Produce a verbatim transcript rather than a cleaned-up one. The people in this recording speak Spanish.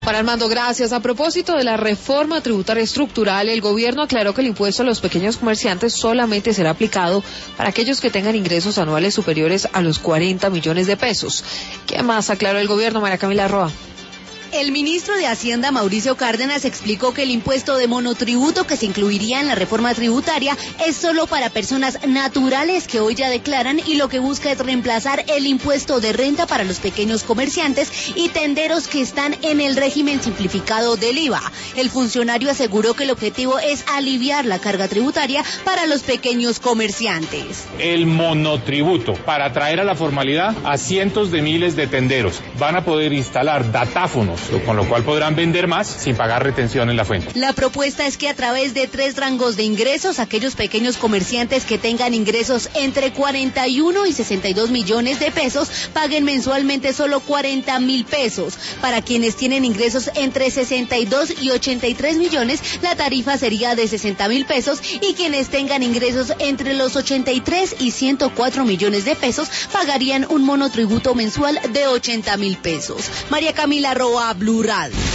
Juan Armando, gracias. A propósito de la reforma tributaria estructural, el gobierno aclaró que el impuesto a los pequeños comerciantes solamente será aplicado para aquellos que tengan ingresos anuales superiores a los cuarenta millones de pesos. ¿Qué más aclaró el gobierno, María Camila Roa? El ministro de Hacienda, Mauricio Cárdenas, explicó que el impuesto de monotributo que se incluiría en la reforma tributaria es solo para personas naturales que hoy ya declaran y lo que busca es reemplazar el impuesto de renta para los pequeños comerciantes y tenderos que están en el régimen simplificado del I V A. El funcionario aseguró que el objetivo es aliviar la carga tributaria para los pequeños comerciantes. El monotributo para atraer a la formalidad a cientos de miles de tenderos. Van a poder instalar datáfonos, con lo cual podrán vender más sin pagar retención en la fuente. La propuesta es que a través de tres rangos de ingresos, aquellos pequeños comerciantes que tengan ingresos entre cuarenta y uno y sesenta y dos millones de pesos paguen mensualmente solo cuarenta mil pesos. Para quienes tienen ingresos entre sesenta y dos y ochenta y tres millones, la tarifa sería de sesenta mil pesos y quienes tengan ingresos entre los ochenta y tres y ciento cuatro millones de pesos pagarían un monotributo mensual de ochenta mil pesos. María Camila Roa, Blue Radio.